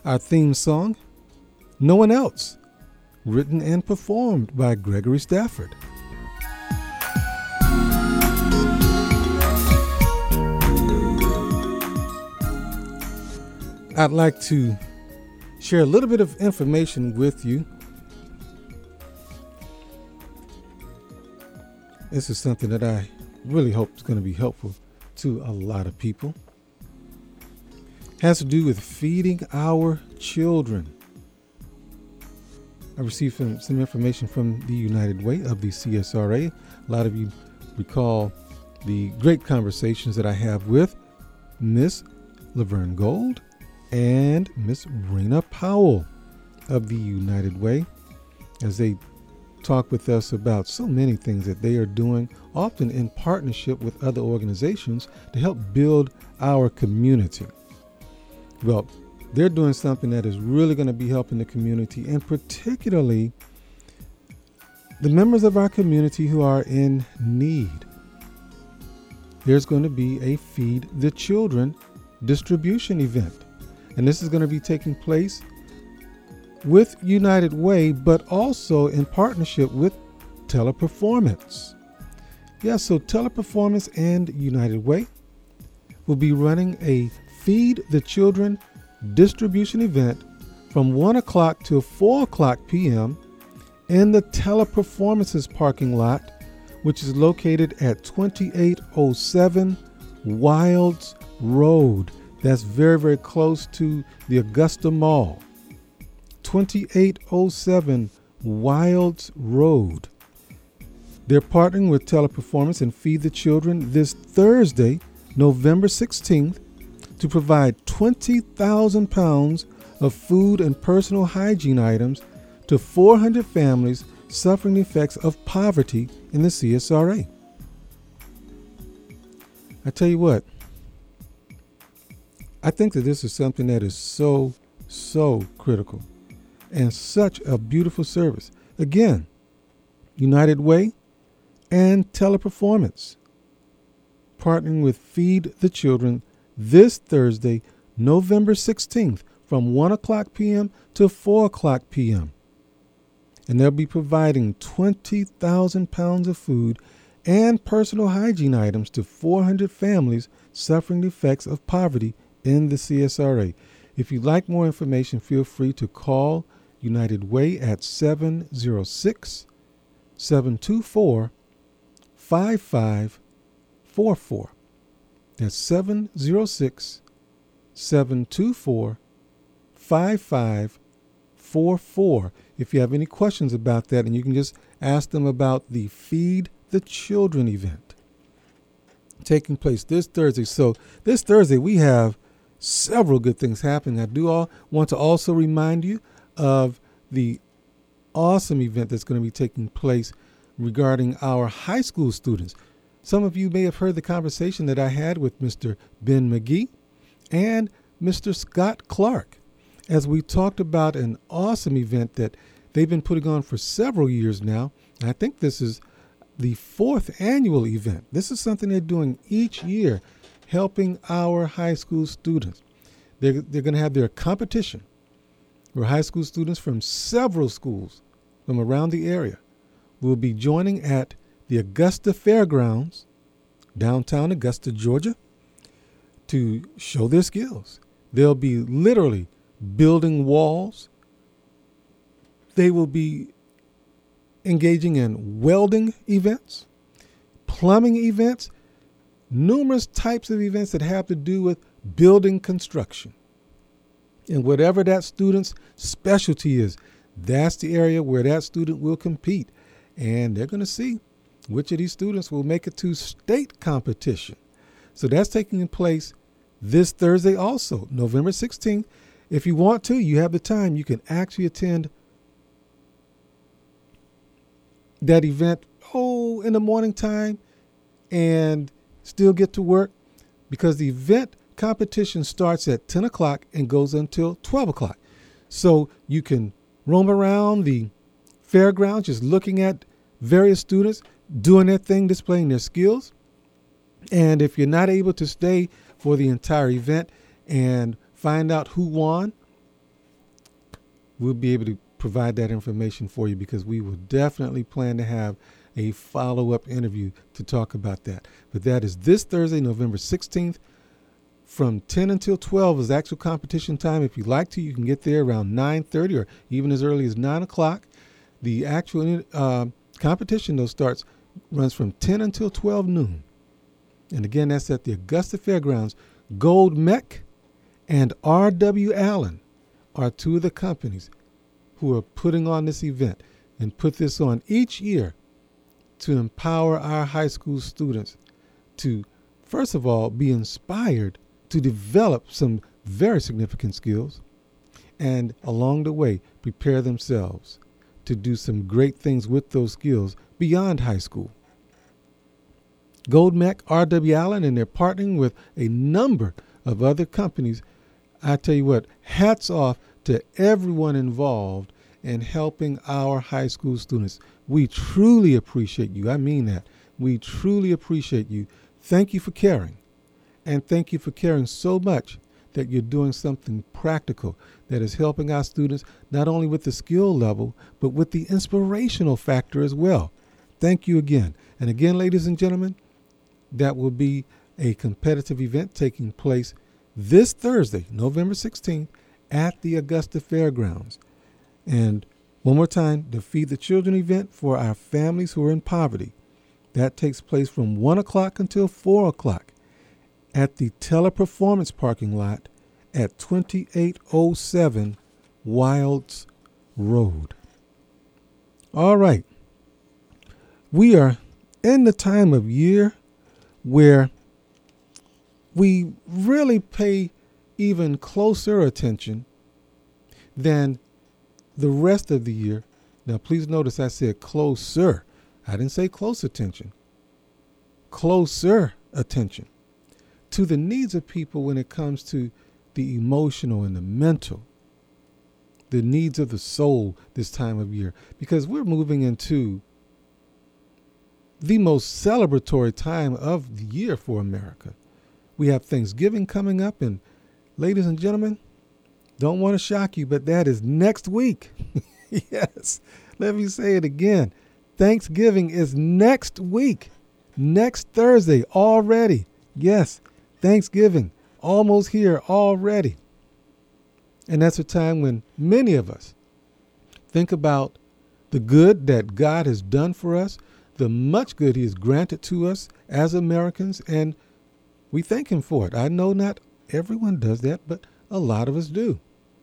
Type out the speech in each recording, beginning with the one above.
Our theme song, No One Else, written and performed by Gregory Stafford. I'd like to share a little bit of information with you. This is something that I really hope is going to be helpful to a lot of people. It has to do with feeding our children. I received some information from the United Way of the CSRA. A lot of you recall the great conversations that I have with Miss Laverne Gold and Miss Rena Powell of the United Way, as they talk with us about so many things that they are doing, often in partnership with other organizations to help build our community. Well, they're doing something that is really going to be helping the community, and particularly the members of our community who are in need. There's going to be a Feed the Children distribution event. And this is going to be taking place with United Way, but also in partnership with Teleperformance. Yeah, so Teleperformance and United Way will be running a Feed the Children distribution event from 1 o'clock to 4 o'clock p.m. in the Teleperformance's parking lot, which is located at 2807 Wilds Road. That's very, very close to the Augusta Mall. 2807 Wilds Road. They're partnering with Teleperformance and Feed the Children this Thursday, November 16th, to provide 20,000 pounds of food and personal hygiene items to 400 families suffering the effects of poverty in the CSRA. I tell you what, I think that this is something that is so critical and such a beautiful service. Again, United Way and Teleperformance partnering with Feed the Children this Thursday, November 16th from 1 o'clock p.m. to 4 o'clock p.m. And they'll be providing 20,000 pounds of food and personal hygiene items to 400 families suffering the effects of poverty in the CSRA. If you'd like more information, feel free to call United Way at 706-724-5544. That's 706-724-5544. If you have any questions about that, and you can just ask them about the Feed the Children event taking place this Thursday. So this Thursday we have several good things happening. I do want to also remind you of the awesome event that's going to be taking place regarding our high school students. Some of you may have heard the conversation that I had with Mr. Ben McGee and Mr. Scott Clark as we talked about an awesome event that they've been putting on for several years now. I think this is the 4th annual event. This is something they're doing each year, helping our high school students. They're going to have their competition where high school students from several schools from around the area will be joining at the Augusta Fairgrounds, downtown Augusta, Georgia, to show their skills. They'll be literally building walls. They will be engaging in welding events, plumbing events, numerous types of events that have to do with building construction. And whatever that student's specialty is, that's the area where that student will compete. And they're going to see which of these students will make it to state competition. So that's taking place this Thursday also, November 16th. If you want to, you have the time, you can actually attend that event in the morning time and still get to work, because the event competition starts at 10 o'clock and goes until 12 o'clock. So you can roam around the fairgrounds just looking at various students doing their thing, displaying their skills. And if you're not able to stay for the entire event and find out who won, we'll be able to provide that information for you, because we will definitely plan to have a follow-up interview to talk about that. But that is this Thursday, November 16th, from 10 until 12 is actual competition time. If you'd like to, you can get there around 9:30 or even as early as 9 o'clock. The actual competition, though, runs from 10 until 12 noon. And again, that's at the Augusta Fairgrounds. Gold Mech and R.W. Allen are two of the companies who are putting on this event and put this on each year to empower our high school students to, first of all, be inspired to develop some very significant skills, and along the way, prepare themselves to do some great things with those skills beyond high school. Gold Mech, R.W. Allen, and they're partnering with a number of other companies. I tell you what, hats off to everyone involved in helping our high school students. We truly appreciate you. I mean that. We truly appreciate you. Thank you for caring. And thank you for caring so much that you're doing something practical that is helping our students not only with the skill level, but with the inspirational factor as well. Thank you again. And again, ladies and gentlemen, that will be a competitive event taking place this Thursday, November 16th, at the Augusta Fairgrounds. And one more time, the Feed the Children event for our families who are in poverty. That takes place from 1 o'clock until 4 o'clock at the Teleperformance parking lot at 2807 Wilds Road. All right. We are in the time of year where we really pay even closer attention than the rest of the year. Now, please notice I said closer. I didn't say close attention. Closer attention to the needs of people when it comes to the emotional and the mental, the needs of the soul this time of year, because we're moving into the most celebratory time of the year for America. We have Thanksgiving coming up, and ladies and gentlemen, don't want to shock you, but that is next week. Yes, let me say it again. Thanksgiving is next week, next Thursday already. Yes, Thanksgiving, almost here already. And that's a time when many of us think about the good that God has done for us, the much good he has granted to us as Americans, and we thank him for it. I know not everyone does that, but a lot of us do.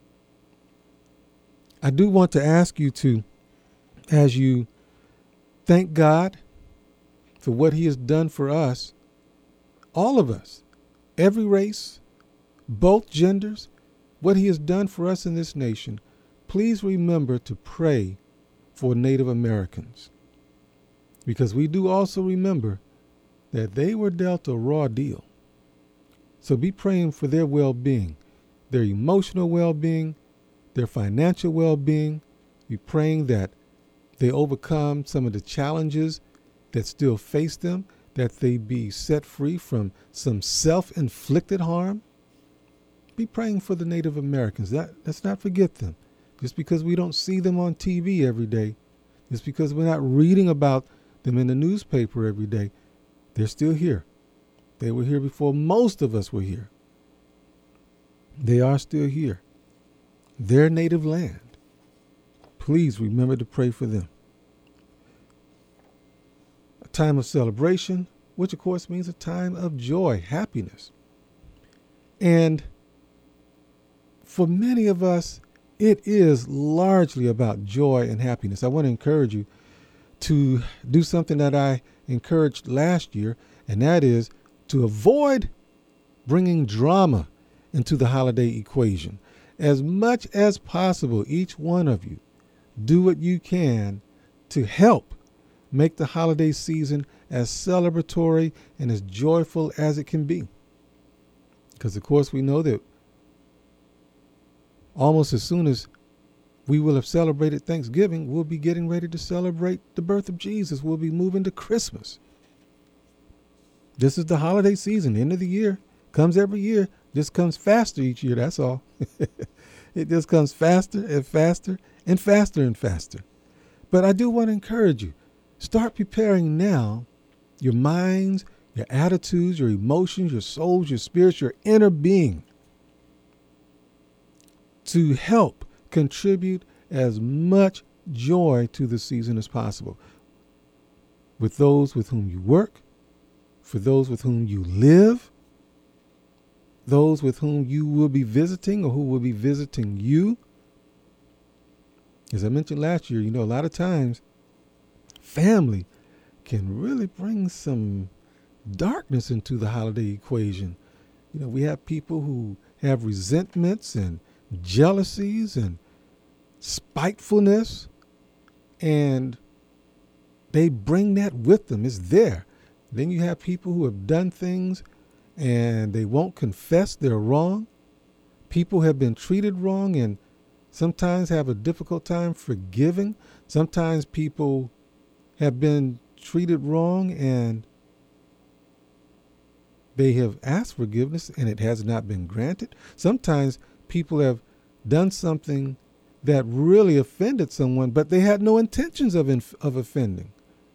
I do want to ask you to, as you thank God for what he has done for us, all of us, every race, both genders, what he has done for us in this nation, please remember to pray for Native Americans, because we do also remember that they were dealt a raw deal. So be praying for their well-being, their emotional well-being, their financial well-being. Be praying that they overcome some of the challenges that still face them, that they be set free from some self-inflicted harm. Be praying for the Native Americans. Let's not forget them. Just because we don't see them on TV every day, just because we're not reading about them in the newspaper every day, they're still here. They were here before most of us were here. They are still here. Their native land. Please remember to pray for them. A time of celebration, which of course means a time of joy, happiness. And for many of us, it is largely about joy and happiness. I want to encourage you to do something that I encouraged last year, and that is to avoid bringing drama into the holiday equation. As much as possible, each one of you, do what you can to help make the holiday season as celebratory and as joyful as it can be. Because, of course, we know that almost as soon as we will have celebrated Thanksgiving, we'll be getting ready to celebrate the birth of Jesus. We'll be moving to Christmas. This is the holiday season, end of the year. Comes every year, just comes faster each year, that's all. It just comes faster and faster and faster and faster. But I do want to encourage you. Start preparing now your minds, your attitudes, your emotions, your souls, your spirits, your inner being to help contribute as much joy to the season as possible. With those with whom you work, for those with whom you live, those with whom you will be visiting or who will be visiting you. As I mentioned last year, a lot of times family can really bring some darkness into the holiday equation. We have people who have resentments and jealousies and spitefulness, and they bring that with them. It's there. Then you have people who have done things and they won't confess they're wrong. People have been treated wrong and sometimes have a difficult time forgiving. Sometimes people have been treated wrong and they have asked forgiveness and it has not been granted. Sometimes people have done something that really offended someone, but they had no intentions of offending.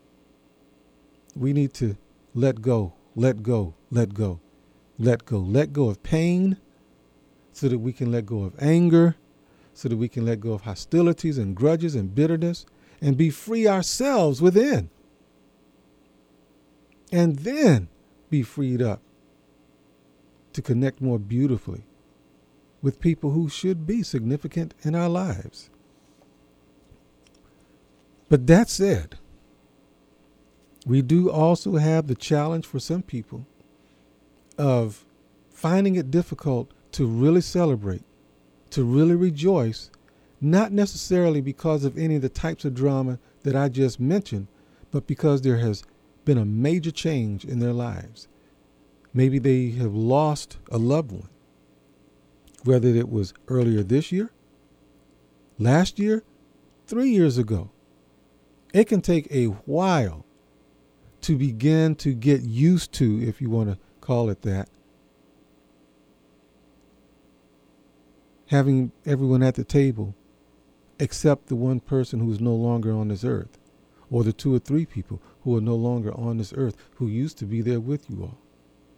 We need to let go, let go, let go, let go. Let go of pain so that we can let go of anger, so that we can let go of hostilities and grudges and bitterness and be free ourselves within. And then be freed up to connect more beautifully with people who should be significant in our lives. But that said, we do also have the challenge for some people of finding it difficult to really celebrate, to really rejoice, not necessarily because of any of the types of drama that I just mentioned, but because there has been a major change in their lives. Maybe they have lost a loved one, whether it was earlier this year, last year, 3 years ago. It can take a while to begin to get used to, if you want to call it that, having everyone at the table except the one person who is no longer on this earth, or the 2 or 3 people who are no longer on this earth who used to be there with you all.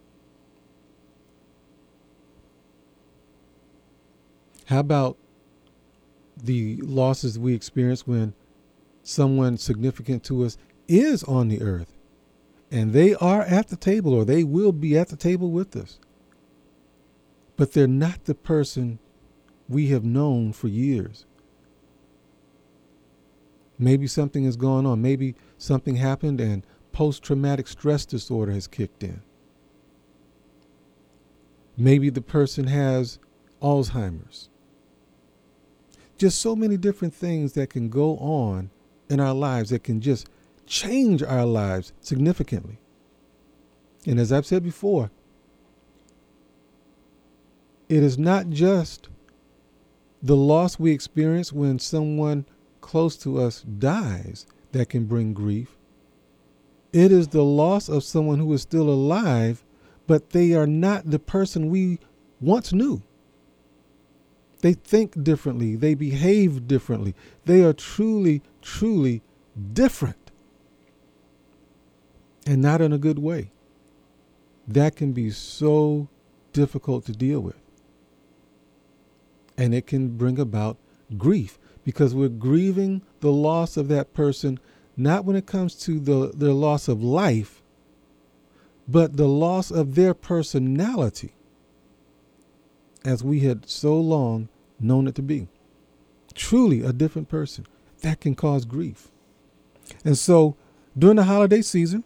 How about the losses we experience when someone significant to us is on the earth and they are at the table, or they will be at the table with us, but they're not the person we have known for years? Maybe something has gone on. Maybe something happened and post-traumatic stress disorder has kicked in. Maybe the person has Alzheimer's. Just so many different things that can go on in our lives that can just change our lives significantly. And as I've said before, it is not just the loss we experience when someone close to us dies that can bring grief. It is the loss of someone who is still alive, but they are not the person we once knew. They think differently. They behave differently. They are truly, truly different. And not in a good way. That can be so difficult to deal with. And it can bring about grief because we're grieving the loss of that person, not when it comes to their loss of life, but the loss of their personality as we had so long known it to be. Truly a different person. That can cause grief. And so during the holiday season,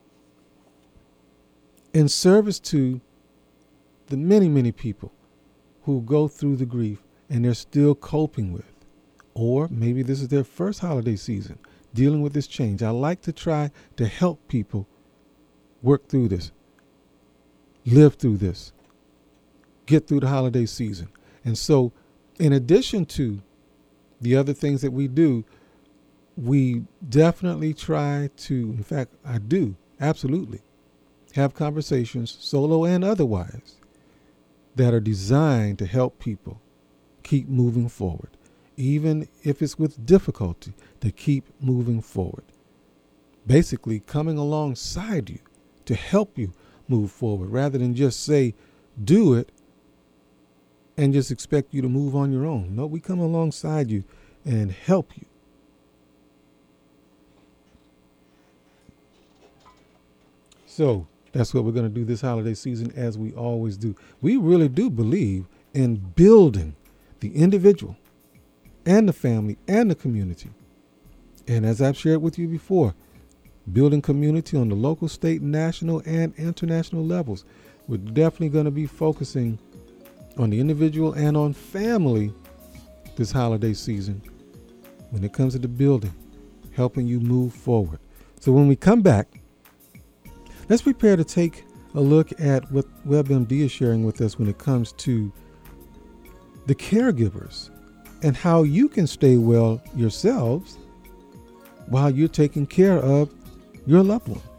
in service to the many, many people who go through the grief and they're still coping with, or maybe this is their first holiday season dealing with this change, I like to try to help people work through this, live through this, get through the holiday season. And so in addition to the other things that we do, we definitely try to, in fact, I do, absolutely, have conversations, solo and otherwise, that are designed to help people keep moving forward. Even if it's with difficulty, to keep moving forward. Basically coming alongside you to help you move forward rather than just say, do it and just expect you to move on your own. No, we come alongside you and help you. So that's what we're going to do this holiday season, as we always do. We really do believe in building the individual and the family and the community. And as I've shared with you before, building community on the local, state, national, and international levels. We're definitely going to be focusing on the individual and on family this holiday season when it comes to the building, helping you move forward. So when we come back, let's prepare to take a look at what WebMD is sharing with us when it comes to the caregivers and how you can stay well yourselves while you're taking care of your loved one.